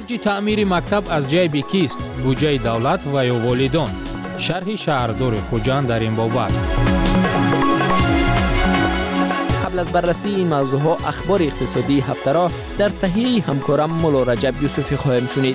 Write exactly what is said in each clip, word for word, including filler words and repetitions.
خرج تعمیر مکتب از جیب کیست؟ بودجه دولت و یا والدان؟ شرح شهردار خوجند در این بابت. قبل از بررسی این موضوعها اخبار اقتصادی هفته را در تهیه همکارم مولا رجب یوسفی خواهیم شنید.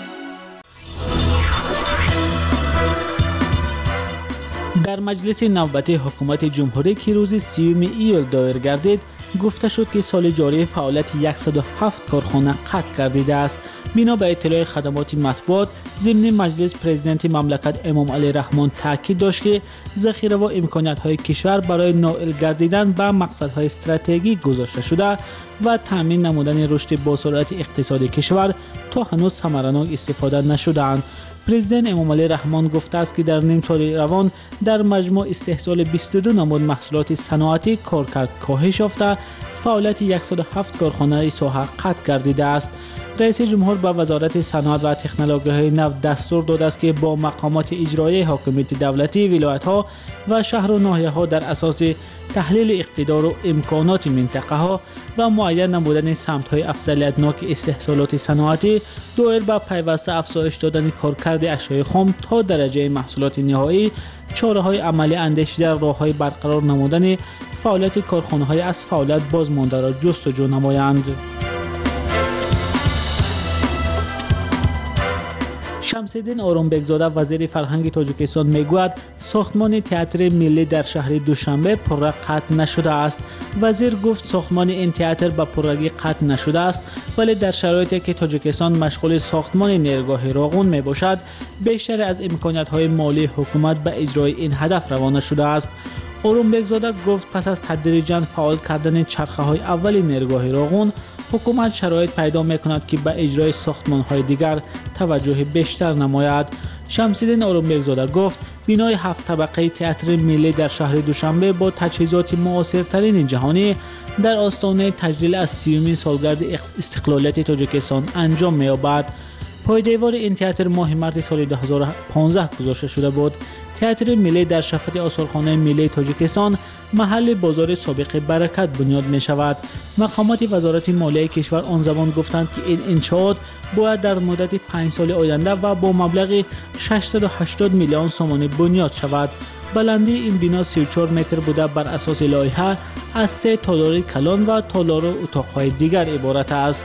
در مجلس نوبتی حکومت جمهوری که روز سیوم ایول دایر گردید گفته شد که سال جاری فعالیت صد و هفت کارخانه قطع گردیده است. بنا به اطلاع خدمات مطبوعات ضمن مجلس، پرزیدنت مملکت امام علی رحمان تاکید داشت که ذخیره و امکانات‌های کشور برای نائل گردیدن به مقصدهای استراتژیک گذاشته شده و تامین نمودن رشد با سرعت اقتصاد کشور تا هنوز ثمره‌ناک استفاده نشده‌اند. پرزیدنت امام علی رحمان گفته است که در نیم سال روان در مجموع استحصال بیست و دو نمود محصولات صنعتی کارکرد کاهش یافته، فعالیت صد و هفت کارخانه ساحه قطع گردیده است. رئیس جمهور به وزارت صنعت و تکنولوژی نو دستور داده است که با مقامات اجرایی حاکمیت دولتی ولایت‌ها و شهر و ناحیه‌ها در اساس تحلیل اقتدار و امکانات منطقه‌ها و معین نمودن سمت‌های افضلیت‌ناک استحصالات صنعتی دایر به پیوسته افزایش دادن کارکرد اشیاء خام تا درجه محصولات نهایی، چاره‌های عملی اندیشیده راه‌های برقرار نمودن فعالیت کارخانه‌های از فعالیت بازمانده را جستجو نمایند. شمس‌الدین آرامبکزاده وزیر فرهنگ تاجیکستان میگوید ساختمان تئاتر ملی در شهر دوشنبه پررنگ قطع نشده است. وزیر گفت ساختمان این تئاتر به پررنگی قطع نشده است، ولی در شرایطی که تاجیکستان مشغول ساختمان نیرگاه راغون می باشد بیشتر از امکانات‌های مالی حکومت به اجرای این هدف روانه شده است. آرامبکزاده گفت پس از تدریجاً فعال کردن چرخه‌های اول نیرگاه راغون، حکومت شرایط پیدا می‌کند که به اجرای ساختمان‌های دیگر توجه بیشتر نماید. شمس‌الدین آرامبکزاده گفت بنای هفت طبقه تئاتر ملی در شهر دوشنبه با تجهیزات معاصرترین جهانی در آستانه تجلیل از سیومین سالگرد استقلالیت تاجیکستان انجام می‌یابد. پایدیوار این تئاتر ماه مارس سال دو هزار و پانزده گذاشته شده بود. تئاتر ملی در شفت آثارخانه ملی تاجیکستان محل بازار سابق برکت بنیاد می شود. مقامات وزارت مالیه کشور آن زمان گفتند که این انشاءات باید در مدت پنج سال آینده و با مبلغ ششصد و هشتاد میلیون سوم بنیاد شود. بلندی این بنا سی و چهار متر بوده، بر اساس لایحه از سه تالار کلان و تالار اتاق‌های دیگر عبارت است.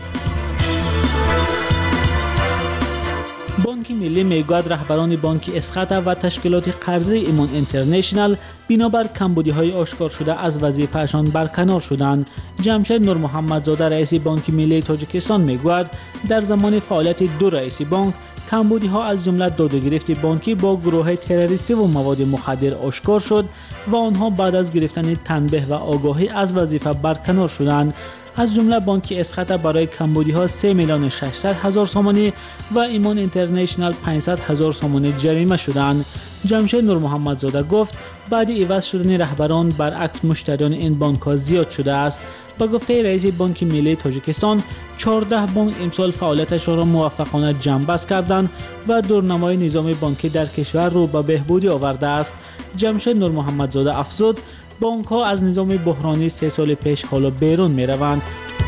بانک ملی میگوید رهبران بانک اسخط و تشکیلات قرضه ایمان اینترنشنال بنابر کمبودی‌های آشکار شده از وظیفه‌شان برکنار شدند. جمشید نور محمدزاده رئیس بانک ملی تاجیکستان میگوید در زمان فعالیت دو رئیس بانک کمبودی‌ها از جمله دادگرفت بانکی با گروه تروریستی و مواد مخدر آشکار شد و آنها بعد از گرفتن تنبیه و آگاهی از وظیفه برکنار شدند. از جمله بانک اسخط برای کمبودی‌ها سه میلیون و ششصد هزار سومانی و ایمان اینترنشنال پانصد هزار سومانی جریمه شدند. جمشید نور محمدزاده گفت بعد عوض شدن رهبران برعکس مشتریان این بانک‌ها زیاد شده است. با گفته رئیس بانک ملی تاجیکستان چهارده بانک امسال فعالیتشان را موفقانه جنببست کردند و دورنمای نظام بانکی در کشور رو به بهبودی آورده است. جمشید نور محمدزاده افزود بانک ها از نظام بحرانی سه سال پیش حالا بیرون می روند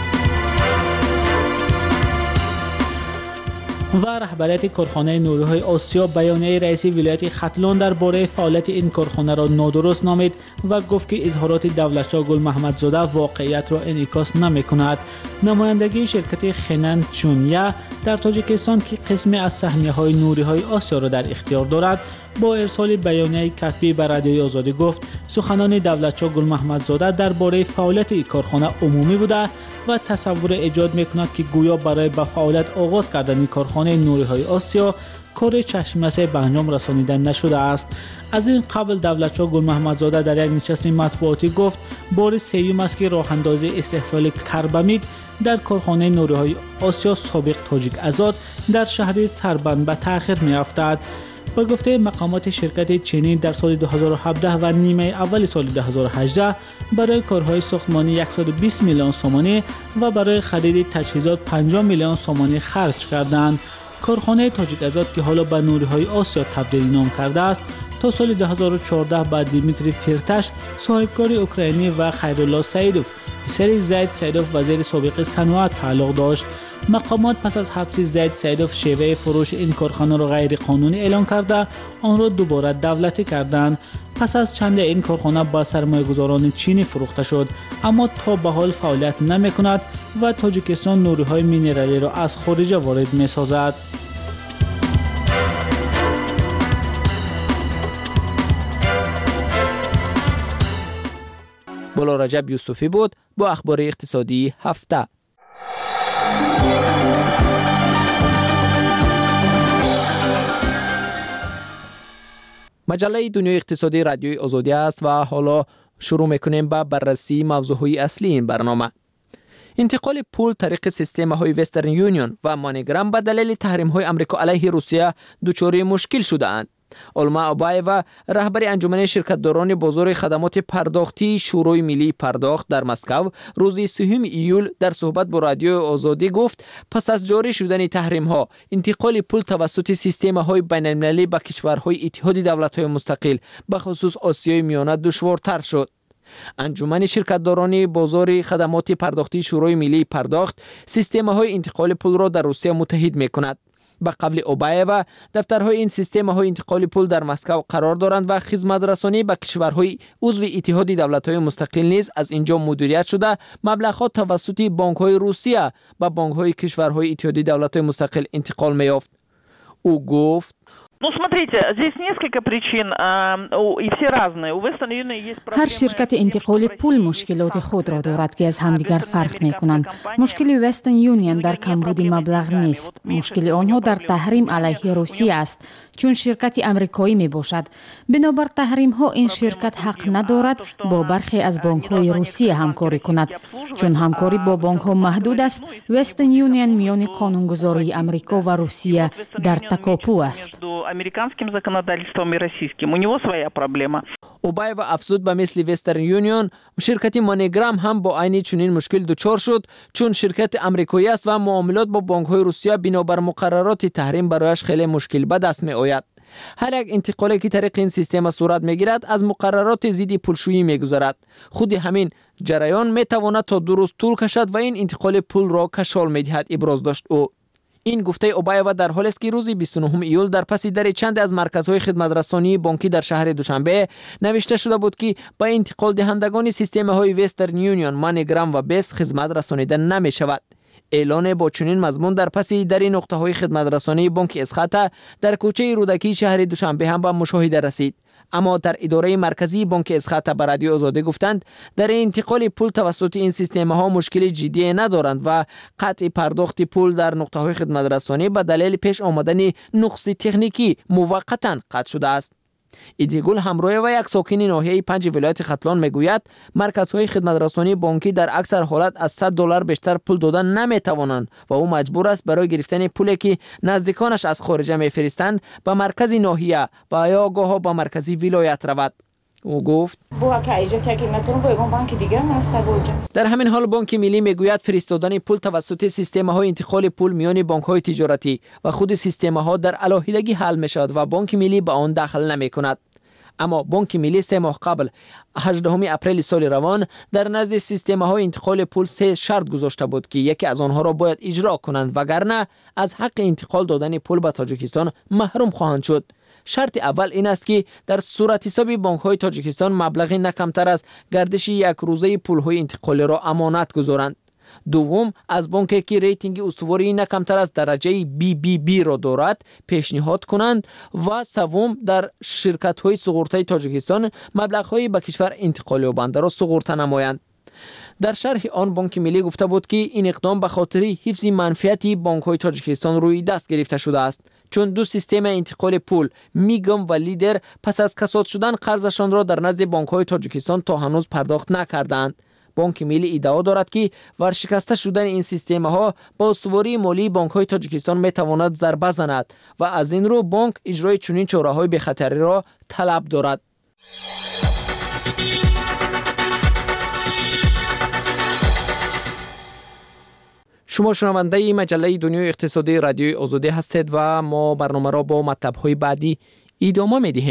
و رهبریت کارخانه نوری‌های آسیا بیانیه رئیس ولایت ختلان درباره فعالیت این کارخانه را نادرست نامید و گفت که اظهارات دولتشاه گل محمدزاده واقعیت را انعکاس نمی‌کند. نمایندگی شرکت خنن چونیا در تاجیکستان که قسمی از سهمیه‌های نوری‌های آسیا را در اختیار دارد با ارسال بیانیه کتبی به رادیوی آزادی گفت سخنان دولتشاه گل محمدزاده درباره فعالیت این کارخانه عمومی بوده و تصور ایجاد می‌کند که گویا برای به فعالیت آغاز کردن کارخانه نوری‌های آسیا کار چشم‌بسته به انجام رسانیده نشده است. از این قبل دولتشاه گل محمدزاده در یک نشست مطبوعاتی گفت بار سوم است که راه اندازی استحصال کربامید در کارخانه نوری‌های آسیا سابق تاجیک آزاد در شهر سربند به تأخیر می‌افتد. با گفته مقامات شرکت چینی در سال دو هزار و هفده و نیمه اول سال دو هزار و هجده برای کارهای ساختمانی صد و بیست میلیون سومانی و برای خرید تجهیزات پنجاه میلیون سومانی خرج کردند. کارخانه تاجیک آزاد که حالا به نوری‌های آسیا تبدیل نام کرده است تا سال دو هزار و چهارده با دیمیتری فیرتاش صاحبکار اوکراینی و خیرالله سعیدوف پسر زید سعیدوف وزیر سابق صنعت تعلق داشت. مقامات پس از حبس زید سعیدوف شیوه فروش این کارخانه را غیر قانونی اعلام کرده آن را دوباره دولتی کردند. پس از چند این کارخانه با سرمایه‌گذاران چینی فروخته شد، اما تا به حال فعالیت نمی‌کند و تاجیکستان نیروهای مینرالی را از خارج وارد می‌سازد. بلورجب یوسفی بود با اخبار اقتصادی هفته. مجله دنیای اقتصادی رادیوی آزادی است و حالا شروع میکنیم با بررسی موضوعهای اصلی این برنامه. انتقال پول طریق سیستم های وسترن یونیون و مانیگرام به دلیل تحریم های امریکا علیه روسیه دچار مشکل شده اند. علما ابایوا رهبر انجمن شرکتداران بازار خدمات پرداختی شورای ملی پرداخت در مسکو روز سوم ایول در صحبت با رادیو آزادی گفت پس از جاری شدن تحریم ها انتقال پول توسط سیستم های بین المللی به کشورهای اتحاد دولت های مستقل به خصوص آسیای میانه دشوارتر شد. انجمن شرکتداران بازار خدمات پرداختی شورای ملی پرداخت سیستم های انتقال پول را در روسیه متحد می کند. به قول اوبایوا دفترهای این سیستم های انتقال پول در مسکو قرار دارند و خدمت رسانی به کشورهای عضو اتحاد دولت‌های مستقل نیز از اینجا مدیریت شده مبلغات توسط بانک‌های روسیه به بانک‌های کشورهای اتحاد دولت‌های مستقل انتقال می‌یافت. او گفت Ну, смотрите, здесь несколько причин, и все разные. У Western Union есть проблемы. هر شرکت انتقال پول مشکلات خود را دارد که از همدیگر فرق می کنند. مشکل وسترن یونین در کمبود مبلغ نیست. مشکل آنها در تحریم علیه روسیه است، چون شرکت امریکایی می باشد. بنابر تحریم ها این شرکت حق ندارد با برخی از بانک های روسیه همکاری کند. چون همکاری با بانک ها محدود است، وسترن یونین میان قانونگذاری امریکا و روسیه در تکاپو است. американским законодательством и российским. У него своя проблема. اوبایوا افزود به مثل وسترن یونیون شرکت مانیگرام هم با عین چنین مشکل دچار شد، چون شرکت امریکایی است و معاملات با بانک‌های روسیه بنابر مقررات تحریم برایش خیلی مشکل به دست می آید. هر یک انتقالی که طریق این سیستم صورت میگیرد از مقررات ضد پولشویی میگذرد. خود همین جریان میتواند تا دو روز طول کشد و این انتقال پول را کشال میدهد، ابراز داشت او. این گفته اوبایوا در حالی است که روز بیست و نهم ایول در پس در چند از مرکزهای خدمترسانی بانکی در شهر دوشنبه نوشته شده بود که با انتقال دهندگان سیستم های وسترن یونیون، مانیگرام و بیس خدمت رسانیده نمی شود. اعلان با چنین مضمون در پس در نقطه های خدمت رسانی بانک اسخاتا در کوچه رودکی شهر دوشنبه هم به مشاهده رسید. اما در اداره مرکزی بانک اسخاتا به رادیو آزادی گفتند در انتقال پول توسط این سیستم ها مشکل جدی ندارند و قطع پرداخت پول در نقطه های خدمت رسانی به دلیل پیش آمدن نقص تکنیکی موقتا قطع شده است. ایدیگول همراه و یک ساکن ناحیه پنج ولایت ختلان میگوید مرکزهای خدمت رسانی بانکی در اکثر حالت از صد دلار بیشتر پول دادن نمیتوانند و او مجبور است برای گرفتن پولی که نزدیکانش از خارج میفرستند به مرکز ناحیه و یا گاه به مرکزی ولایت رود. او گفت در همین حال بانک ملی میگوید فرستادن پول توسط سیستم های انتقال پول میان بانک های تجارتی و خود سیستم ها در علاهیدگی حل می شود و بانک ملی به آن دخل نمی کند. اما بانک ملی سه ماه قبل هجدهم اپریل سال روان در نزد سیستم های انتقال پول سه شرط گذاشته بود که یکی از آنها را باید اجرا کنند وگرنه از حق انتقال دادن پول به تاجیکستان محروم خواهند شد. شرط اول این است که در صورت حساب بانک‌های تاجیکستان مبلغی نه کمتر از گردش یک روزه پول‌های انتقالی را امانت گذارند. دوم، از بانکی که ریتینگ استواری نه کمتر از درجه بی بی بی را دارد پیشنهاد کنند و سوم، در شرکت‌های سقورته تاجیکستان مبلغ‌های به کشور انتقالی یابنده را سقورته نمایند. در شرح آن بانک ملی گفته بود که این اقدام به خاطر حفظ منفعت بانک‌های تاجیکستان روی دست گرفته شده است، چون دو سیستم انتقال پول میگم و لیدر پس از کساد شدن قرضشان را در نزد بانک‌های تاجیکستان تا هنوز پرداخت نکردند. بانک ملی ادعا دارد که ورشکسته شدن این سیستم ها با استواری مالی بانک‌های تاجیکستان میتواند ضربه زند و از این رو بانک اجرای چنین چاره‌های به خطری را طلب دارد. شما شنونده مجله دنیای اقتصادی رادیوی آزادی هستید و ما برنامه را با مطلب‌های بعدی ادامه می‌دهیم.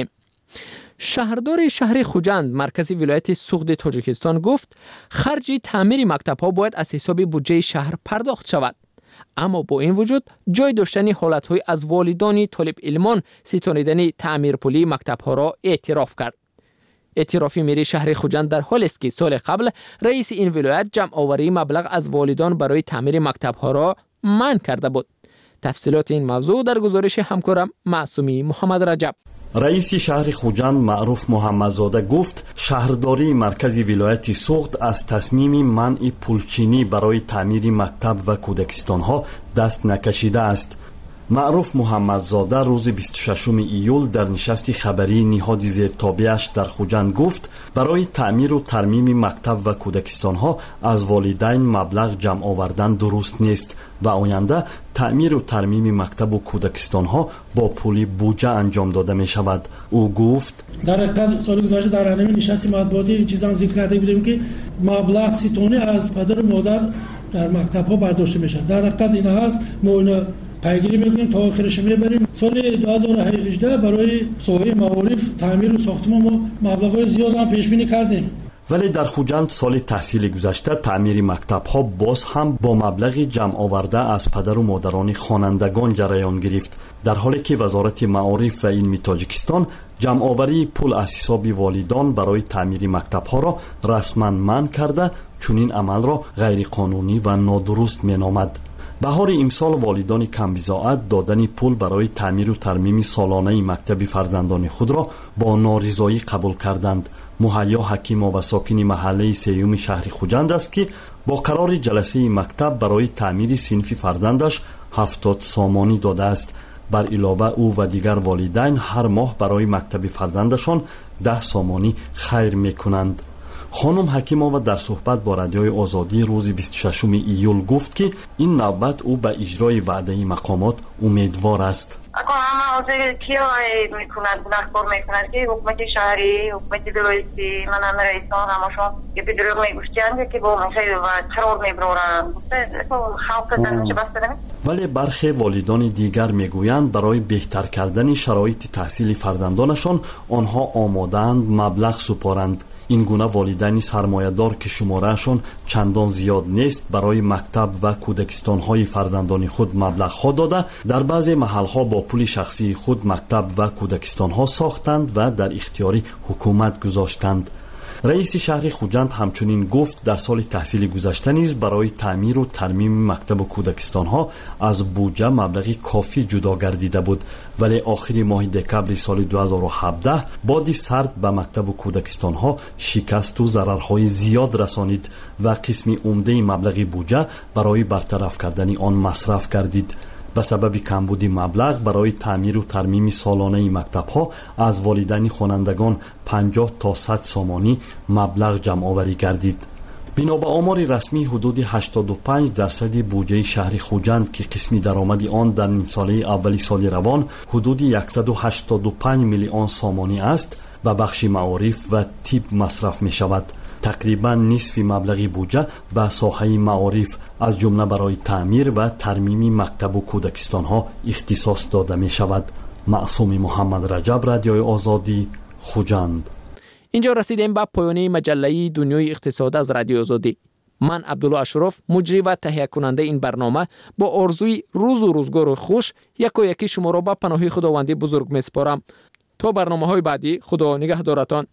شهردار شهر خوجند مرکز ولایت سوخت تاجیکستان گفت خرج تعمیر مکتب‌ها باید از حساب بودجه شهر پرداخت شود. اما با این وجود جای داشتن حالت‌های از والدان طالب علمان ستانیدن تعمیر پولی مکتب‌ها را اعتراف کرد. اعترافی میری شهر خوجند در حال است که سال قبل رئیس این ولایت جمع آوری مبلغ از والدان برای تعمیر مکتب‌ها را منع کرده بود. تفصیلات این موضوع در گزارش همکارم معصومی محمد رجب. رئیس شهر خوجند معروف محمدزاده گفت شهرداری مرکز ولایت سوخت از تصمیم منع پولچینی برای تعمیر مکتب و کودکستان‌ها دست نکشیده است. معروف محمدزاده روز بیست و ششم ایول در نشست خبری نهاد زیرتابعش در خوجند گفت برای تعمیر و ترمیم مکتب و کودکستان‌ها از والدین مبلغ جمع آوردن درست نیست و آینده تعمیر و ترمیم مکتب و کودکستان‌ها با پول بودجه انجام داده می شود. او گفت در حقیقت سال گذشته در همین نشست مطبوعاتی این چیزا هم ذکر کرده بودیم که مبلغ سی تونی از پدر و مادر در مکتب‌ها برداشته میشه. در حقیقت این هست ما اینا پیگیری میکنیم تا آخرش میبریم. سال دو هزار و هجده برای ساحه معارف تعمیر و ساختمان ما مبلغ‌های زیاد هم پیش بینی کردیم. ولی در خوجند سال تحصیل گذشته تعمیر مکتب‌ها باز هم با مبلغی جمع آورده از پدر و مادران خوانندگان جریان گرفت، در حالی که وزارت معارف و علم تاجیکستان جمع آوری پول از حساب والدان برای تعمیر مکتب‌ها را رسما منع کرده، چون این عمل را غیر قانونی و نادرست مینامد. بهار امسال والدان کمبزاعت دادن پول برای تعمیر و ترمیم سالانه مکتب فرزندان خود را با نارضایی قبول کردند. مهیا حکیم و ساکن محله سیوم شهر خوجند است که با قرار جلسه مکتب برای تعمیر صنف فرزندش هفتاد سامانی داده است. بر علاوه او و دیگر والدین هر ماه برای مکتب فرزندشان ده سامانی خیر میکنند. خانم حکیمова در صحبت با رادیوی آزادی روز بیست و ششم ایول گفت که این نوبت او به اجرای وعده مقامات امیدوار است. اگه همه حاضر کیا میکنند نخبر میکنند که حکومت شهری، حکومت ولایتی، من هم رئیسان همشون که به دروغ میگوشتند که با خیلی قرار میبرند. خلق دنچه بسته نمی؟ ولی برخی والدان دیگر میگویند برای بهتر کردن شرایط تحصیل فرزندانشان آنها آماده‌اند مبلغ سپارند. این گونه والدین سرمایه‌دار که شمارهشان چندان زیاد نیست برای مکتب و کودکستان‌های فرزندان خود مبلغ‌ها داده در بعضی محل‌ها با پول شخصی خود مکتب و کودکستان‌ها ساختند و در اختیار حکومت گذاشتند. رئیس شهر خوجند همچنین گفت در سال تحصیل گذشته نیز برای تعمیر و ترمیم مکتب و کودکستان‌ها از بودجه مبلغی کافی جدا گردیده بود، ولی آخر ماه دکمبر سال دو هزار و هفده بادی سرد به مکتب و کودکستان‌ها شکست و ضررهای زیاد رسانید و قسم عمده مبلغ بودجه برای برطرف کردن آن مصرف گردید. به سبب کمبود مبلغ برای تعمیر و ترمیم سالانه مکتب‌ها از والدین خوانندگان پنجاه تا صد سامانی مبلغ جمع آوری گردید. بنا به آمار رسمی حدود هشتاد و پنج درصد بودجه شهر خوجند که قسمی درآمد آن در نیم ساله اولی سال روان حدود صد و هشتاد و پنج میلیون سامانی است و بخش معارف و طب مصرف می شود. تقریبا نصف مبلغ بودجه به ساحه معارف از جمله برای تعمیر و ترمیم مکتب و کودکستان‌ها اختصاص داده می شود. معصوم محمد رجب، رادیوی آزادی، خوجند. اینجا رسیدیم به پایان مجله دنیای اقتصاد از رادیو آزادی. من عبدالله اشرف، مجری و تهیه کننده این برنامه، با آرزوی روز و روزگار خوش یکا یکی شما را به پناه خداوندی بزرگ میسپارم. تا برنامه‌های بعدی، خدا نگهدارتان.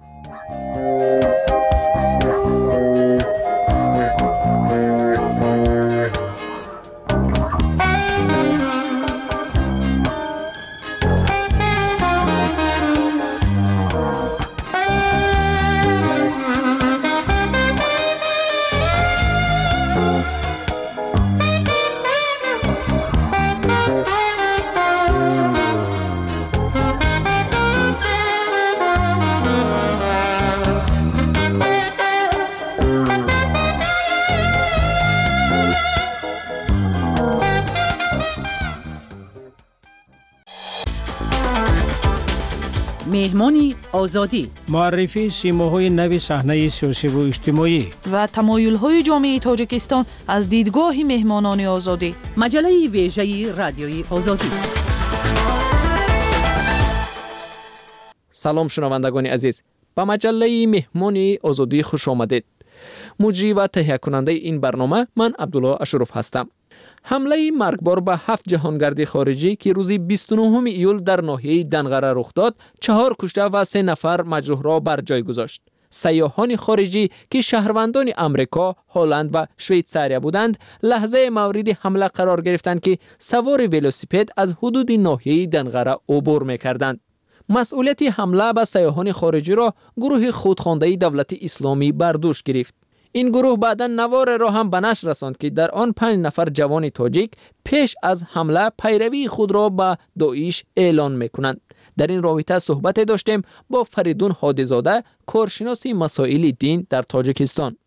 مهمانی آزادی، معرفی سیماهای نو صحنه سیاسی و اجتماعی و تمایل‌های جامعه تاجیکستان از دیدگاه مهمانان آزادی. مجله ویژه رادیوی آزادی. سلام شنوندگان عزیز، به مجله مهمانی آزادی خوش آمدید. مجری و تهیه کننده این برنامه من عبدالله اشرف هستم. حمله مرگبار به هفت جهانگرد خارجی که روز بیست و نهم ایول در ناحیه دنغره رخ داد، چهار کشته و سه نفر مجروح را بر جای گذاشت. سیاحان خارجی که شهروندان امریکا، هلند و شویتزاریا بودند، لحظه مورد حمله قرار گرفتند که سوار ولوسیپد از حدود ناحیه دنغره عبور می‌کردند. مسئولیت حمله به سیاحان خارجی را گروه خودخوانده دولت اسلامی بر دوش گرفت. این گروه بعدا نوار را هم به نشر رساند که در آن پنج نفر جوان تاجیک پیش از حمله پیروی خود را به داعش اعلان میکنند. در این رابطه صحبت داشتیم با فریدون هادی‌زاده، کارشناس مسائل دین در تاجیکستان.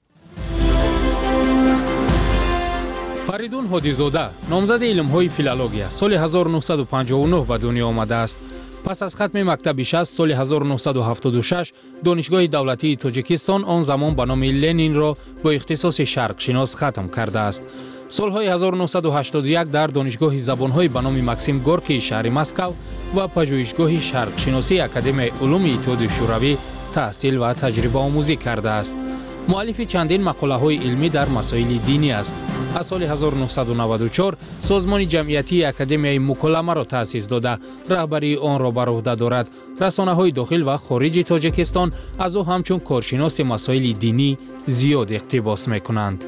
فریدون هادی‌زاده نامزد علم‌های فیلولوژیا سال هزار و نهصد و پنجاه و نه به دنیا آمده است. پس از ختم مکتب شصت سال هزار و نهصد و هفتاد و شش دانشگاه دولتی تاجیکستان آن زمان به نام لنین را با اختصاص شرق شناس ختم کرده است. سالهای هزار و نهصد و هشتاد و یک در دانشگاه زبان‌های به نام ماکسیم گورکی شهر مسکو و پژوهشگاه شرق شناسی اکادمی علوم اتحاد شوروی تحصیل و تجربه آموزی کرده است. مؤلف چندین مقاله‌های علمی در مسائل دینی است. از سال هزار و نهصد و نود و چهار سازمان جمعیتی اکادمی مکالمه را تأسیس داده رهبری آن را بر عهده دارد. رسانه‌های داخل و خارج تاجیکستان از او همچون کارشناس مسائل دینی زیاد اقتباس می‌کنند.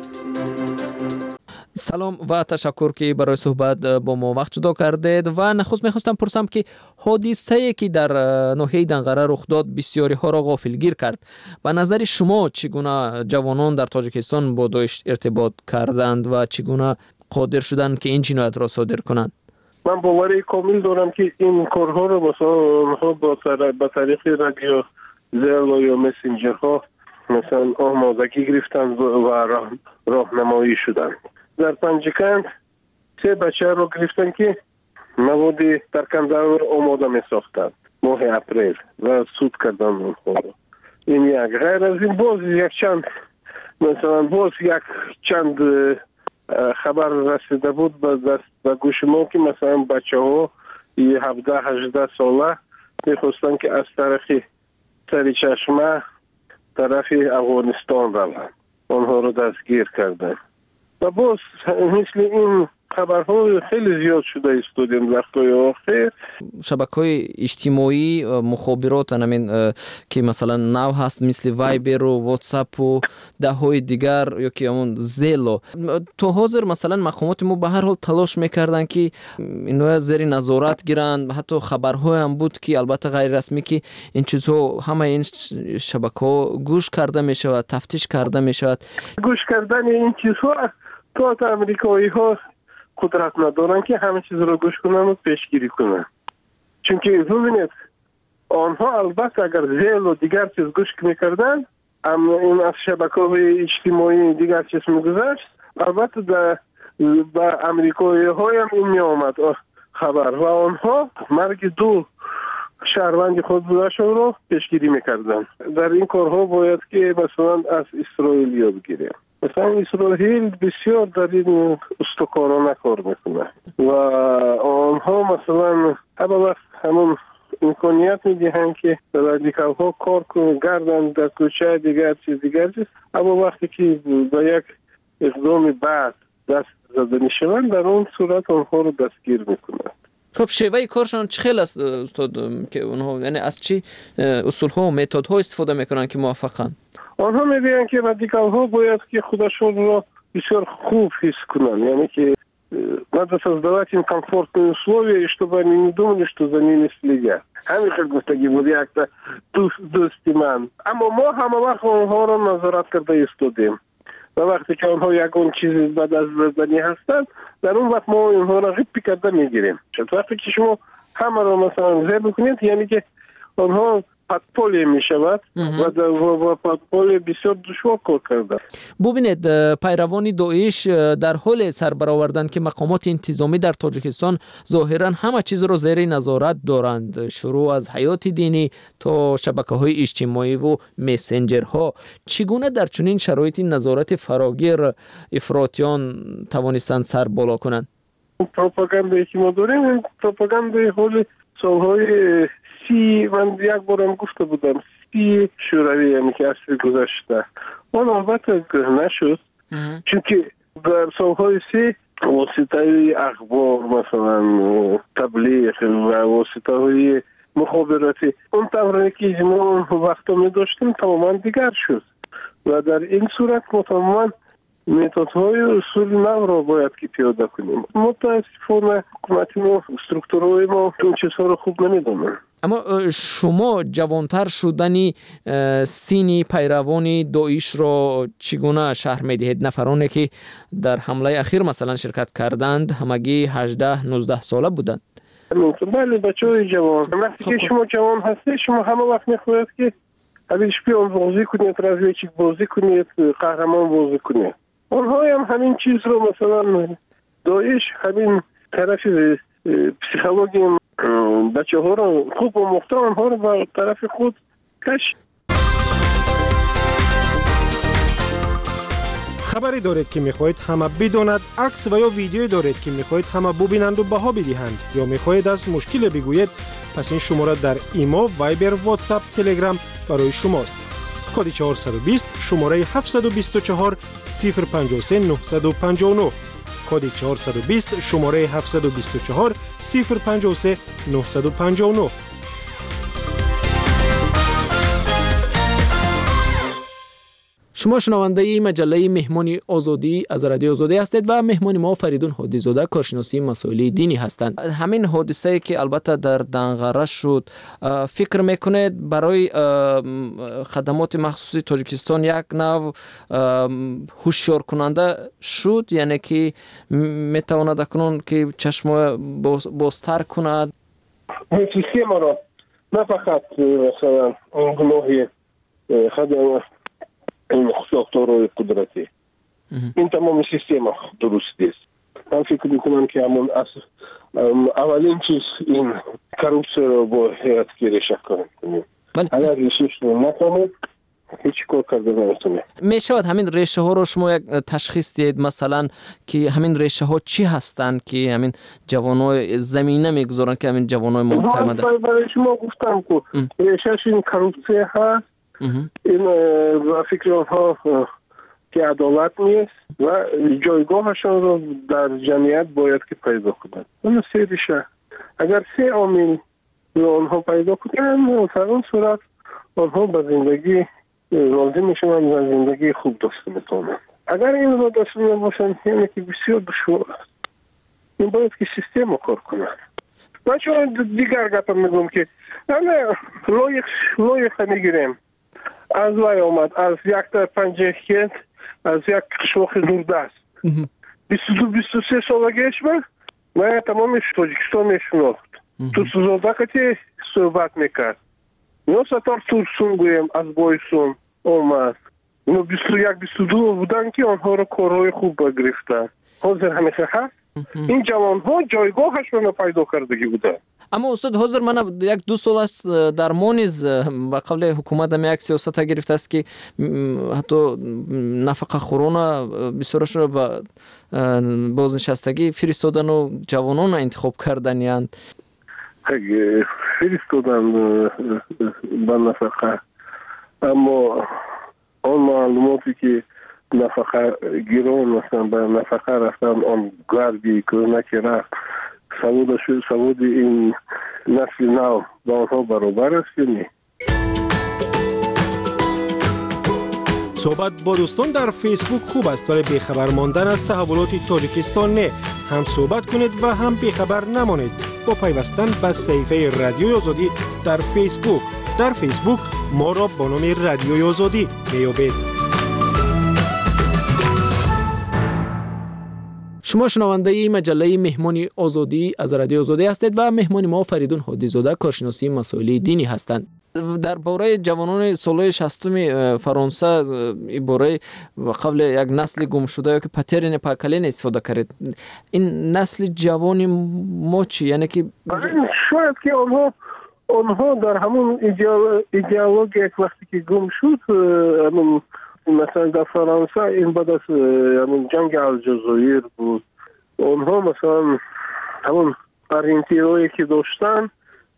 سلام و تشکر که برای صحبت با ما وقت جدا کردید و نخست میخواستم پرسم که حادثه‌ای که در ناحیه دنغره رخ داد بسیاری ها را غافلگیر کرد. به نظر شما چگونه جوانان در تاجیکستان با داعش ارتباط کردند و چگونه قادر شدند که این جنایت را صادر کنند؟ من باوری کامل دارم که این کارها را مثلا اونها با با طریق رادیو زل یا مسنجر ها مثلا آمادگی گرفتند و راه راهنمایی شدند. در پنجکند سه بچه رو گرفتن که مواد در کنداور آماده می ساختند ماه اپریل و سود کردن اونها رو. این یک. غیر از این باز یک چند مثلا باز یک چند خبر رسیده بود به دست به گوش ما که مثلا بچه ها هفده هجده ساله میخواستن که از طرف سری چشمه طرف افغانستان روند. آنها رو دستگیر کردن. و باز مثل این خبرها خیلی زیاد شده استودیم وقتای آخر. شبکه‌های اجتماعی مخابرات همین که مثلا نو هست مثل وایبر و واتساپ و ده های دیگر یا که همون زیلو تو حاضر مثلا مقامات ما به هر حال تلاش میکردن که اینو زیر نظارت گیرن. حتی خبرهای هم بود که البته غیر رسمی که این چیزها همه این شبکه‌ها گوش کرده میشه و تفتیش کرده میشه. گوش کردن این چیزها تو تا امریکایی ها قدرت ندارن که همه چیز رو گوش کنن و پیشگیری کنن. چون که ببینید آنها البته اگر زیل و دیگر چیز گوش میکردن اما این از شبکه‌های اجتماعی دیگر چیز میگذشت البته به امریکایی های هم این میامد خبر و آنها مرگ دو شهروند خود بودشون رو پیشگیری میکردن. در این کارها باید که مثلا از اسرائیل یاد بگیریم. مثلا اسرائیل بسیار در این استکارانه کار میکنه و آنها مثلا هر وقت همون امکانیت میدهند که رادیکال ها کار کنن گردن در کوچه دیگر چیز دیگر چیز اما وقتی که با یک اقدام بعد دست زده میشوند در اون صورت آنها رو دستگیر میکنند. خب شیوه کارشان چه خیلی است استاد که اونها یعنی از چی اصول ها و متد ها استفاده میکنن که موفقن؟ آنها میگن که رادیکال ها باید که خودشون رو بسیار خوب حس کنن, یعنی که надо создавать им комфортные условия, и чтобы они не думали, что за ними следят. همین خیلی گفتگی بود یک تا دوستی من. اما ما همه وقت آنها را نظارت کرده ایستادیم و وقتی که آنها یکون چیزی بعد از زدنی هستند در اون وقت ما آنها را غیب کرده میگیریم. وقتی که شما همه را مثلا زیر بکنید یعنی که آنها پادپولی می شود و در پادپولی بسیار دشوار کار کرده. ببینید پیروان داعش در حال سربرآوردن که مقامات انتظامی در تاجیکستان ظاهرا همه چیز را زیر نظارت دارند, شروع از حیات دینی تا شبکه‌های اجتماعی و مسنجرها. چگونه در چنین شرایطی نظارت فراگیر افراطیان توانستند سر بالا کنند؟ پروپاگاندایی که ما داریم پروپاگاندای حول سالهای سی من یک بارم گفته بودم سی شوروی یعنی که اصل گذشته اون البته نشد چون که در سالهای سی واسطه اخبار مثلا تبلیغ و واسطه های مخابراتی اون تمرینی که ما وقتا می داشتیم تماما دیگر شد و در این صورت ما تماما متدهای اصول نو را باید که پیاده کنیم. متاسفانه حکومتی ما استرکتورهای ما اون چیزها رو خوب نمیدونن. اما شما جوانتر شدنی سینی پیروانی داعش را چگونه شرح میدهید؟ نفرانی که در حمله اخیر مثلا شرکت کردند همگی هجده نوزده ساله بودند. بله بچه های جوان وقتی که شما جوان هستید شما همه وقت میخواید که اگر شپیون بازی کنید رازویچیک بازی کنید قهرمان بازی کنید. اونها هم همین چیز رو مثلا داعش همین طرف پسیخولوژی بچه ها رو خوب و مختار آنها رو به طرف خود کش. خبری دارید که میخواهید همه بداند، عکس و یا ویدیویی دارید که میخواهید همه ببینند و بها بدهند یا میخواهید از مشکل بگویید، پس این شماره در ایمو، وایبر، واتساپ، تلگرام برای شماست. کد چهارصد و بیست شماره هفتصد و بیست و چهار صفر پنجاه و سه نهصد و پنجاه و نه. کد چهارصد و بیست شماره هفتصد و بیست و چهار صفر پنجاه و سه نهصد و پنجاه و نه. شما شنونده مجله مهمان آزادی از رادیو آزادی هستید و مهمان ما فریدون هادی زاده کارشناسی مسائل دینی هستند. همین حادثه که البته در دنغره شد، فکر میکنید برای خدمات مخصوصی تاجیکستان یک نوع هوشیار کننده شد، یعنی که میتواند اکنون که چشم بازتر کند؟ سیستم را نه فقط مثلا اون گناهی خدمات این ساختارهای قدرتی این تمام سیستم درست است. من فکر میکنم که همون اولین چیز این کروپسیون رو باید که ریشه کنیم. اگر ریشهش رو نکنید هیچ کار کرده نمیتونه. میشود همین ریشه ها رو شما یک تشخیص دهید، مثلا که همین ریشه ها چی هستند که همین جوانای زمینه میگذارن که همین جوانای ما پیمده؟ برای شما گفتم که ریشهش این کروپسیون هست. این فکر آنها که عدالت نیست و جایگاهشان رو در جمعیت باید که پیدا کنند. اون سه ریشه اگر سه عامل رو آنها پیدا کنند در اون صورت آنها به زندگی راضی میشن و زندگی خوب داشته میتونن. اگر این رو داشته نباشن یعنی که بسیار دشوار است. این باید که سیستم رو کار کنند. من چون دیگر گفتم میگم که لایق لایق میگیریم از وای آمد از یک تا پنجاه کیت از یک شوخ دوردست بیست و دو بیست و سه سالگیش من من تمامش تاجیکستان میشناخت. تو سوزادکتی صحبت میکرد. یا ستار تورسون گویم از بایسون آمد. اینو بیست و یک بیست و دو بودن که آنها رو کارهای خوب بگرفتن. حاضر همیشه هست. این جوان ها جایگاهش رو پیدا کردگی بودن. اما استاد حاضر من یک دو سال است در مونیز با قبل حکومت هم یک سیاست گرفته است که حتی نفقه خورونا بسیارش رو با بازنشستگی فرستادن و جوانان انتخاب کردن یاند فرستادن با نفقه. اما آن معلوماتی که نفقه گیران مثلا با نفقه رفتن آن گردی که رفت سواد شد سواد این نسل نو با آنها برابر است یا نه؟ صحبت با دوستان در فیسبوک خوب است ولی بیخبر ماندن از تحولات تاجیکستان نه. هم صحبت کنید و هم بیخبر نمانید با پیوستن به صفحه رادیوی آزادی در فیسبوک. در فیسبوک ما را با نام رادیوی آزادی میابید. شما شنونده مجله مهمان آزادی از رادیو آزادی هستید و مهمان ما فریدون هادی زاده کارشناسی مسائل دینی هستند. در باره جوانان سالهای شصتم فرانسه باره قبل یک نسل گم شده که پترین پاکلین استفاده کرد. این نسل جوان ما چی؟ یعنی که شاید که آنها آنها در همون ایدئولوژی یک وقتی که گم شد همون مثلا در فرانسه این بعد از جنگ الجزایر بود. اونها مثلا همون اریانتیروی که داشتن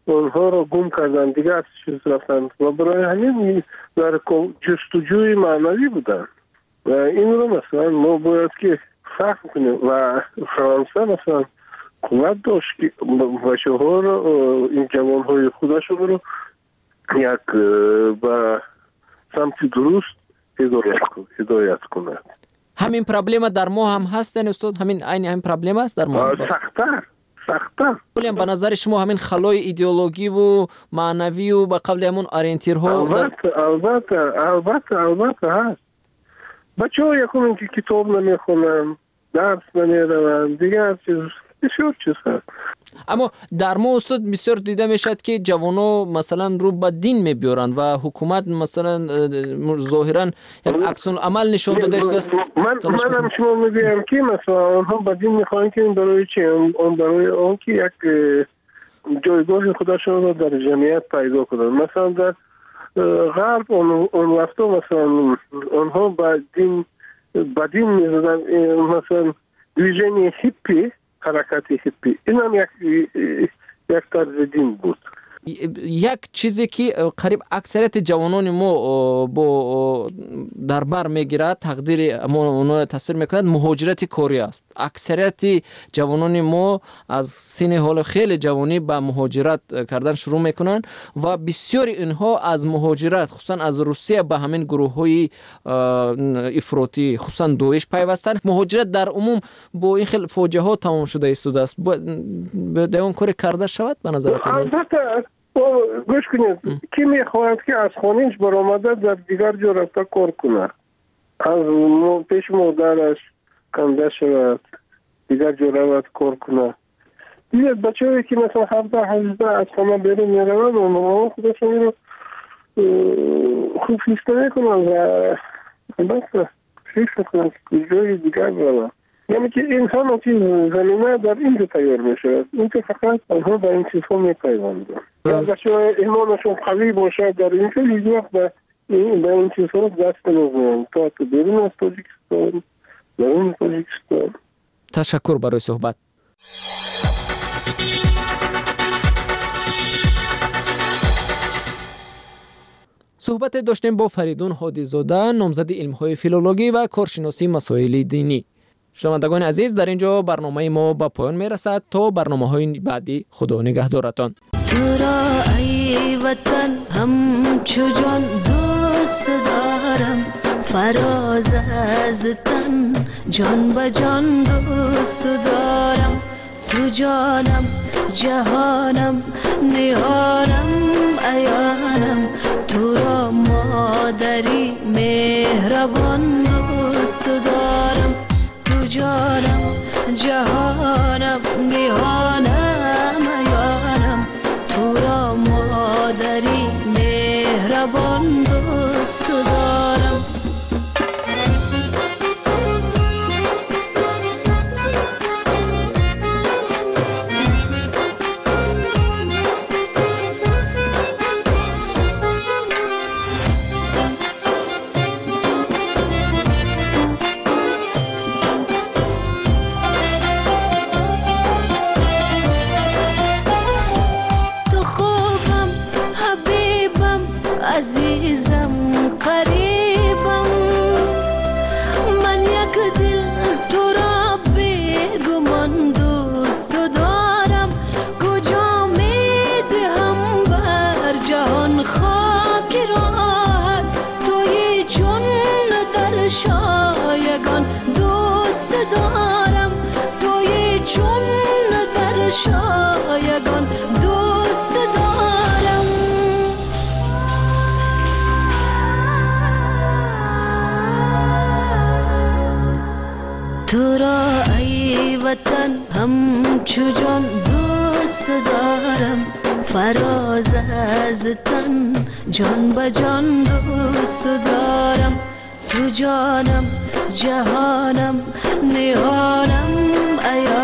اونها را گم کردن، دیگه از چیز رفتن و برای همین در جستجوی معنوی بودن و این رو مثلا ما باید که فهم کنیم. و فرانسه مثلا قوت داشت که بچه ها رو، این جوان های خودشون رو یک به سمت درست هدایت, هدایت کنند. همین پرابلم در ما هم هستن استاد؟ همین عین همین پرابلم است در ما؟ سخت‌تر سخت‌تر. ولی به نظر شما همین خلای ایدئولوژی و معنوی و به قبل همون اورینتیرها البته البته البته البته هست. بچه ها یکم که کتاب نمیخونن، درس نمیروند، دیگه از چیز بسیار چیز هست. اما در ما استاد بسیار دیده میشد که جوانو مثلا رو به دین میبیارند و حکومت مثلا ظاهرا یک عکس العمل نشون داده است. من منم شما میگم که مثلا آنها به دین میخوان که این برای چی؟ اون برای اون که یک جایگاه خودشون رو در جمعیت پیدا کنند. مثلا در غرب اون اون وقتا مثلا آنها به دین به دین میزدن، مثلا ویژن هیپی، حرکت هیپی، این هم یک یک طرز دین بود. یک چیزی که قریب اکثریت جوانان ما با در بر میگیرد، تقدیر ما اونها تاثیر میکند، مهاجرت کاری است. اکثریت جوانان ما از سن حال خیلی جوانی به مهاجرت کردن شروع میکنن و بسیاری اینها از مهاجرت خصوصا از روسیه به همین گروه های افراطی خصوصا دویش پیوستن. مهاجرت در عموم با این خیلی فوجه ها تمام شده ایستاده است. به اون کاری کرده شود به نظرتون؟ البته گوش کنید، کی میخواهد که از خانهش برآمده در دیگر جا رفته کار کنه، از پیش مادرش کنده شود دیگر جا رفت کار کنه. دیگه بچه هایی که مثلا هفته هزده از خانه بیرون میروند اونها خودشون رو خوب فیسته میکنن و بس فیسته کنن که جای دیگر روند. یعنی که انسان چیز زمینه در اینجا تیار میشه، این که فقط آنها به این چیزها میپیوندن. اگرچه ایمانشون قوی باشه در اینجا هیچ وقت به این چیزها دست نمیزنن تا تو بیرون از تاجیکستان، درون تاجیکستان. تشکر برای صحبت. صحبت داشتیم با فریدون هادی‌زاده، نامزد علم‌های فیلولوژی و کارشناسی مسائل دینی. شنوندگان عزیز، در اینجا برنامه ما به پایان میرسد. تا برنامه‌های بعدی خدا نگهدارتان. تو را ای وطن همچو جان دوست دارم، فراز از تن جان به جان دوست دارم. تو جانم جهانم نهانم عیانم، تو را مادری مهربان دوست دارم. تو جانم جهانم نهانم عیانم، تو را مادری مهربان دوست دارم. عزیزم قریبم، من یک دل تو را بیگمان دوست دارم. کجا میدهم بر جهان خاک راحت، توی چون در شایگان دوست دارم. توی چون در شایگان دوست دارم. تو را ای وطن همچو جان دوست دارم، فراز از تن جان به جان دوست دارم. تو جانم جهانم نهانم عیانم،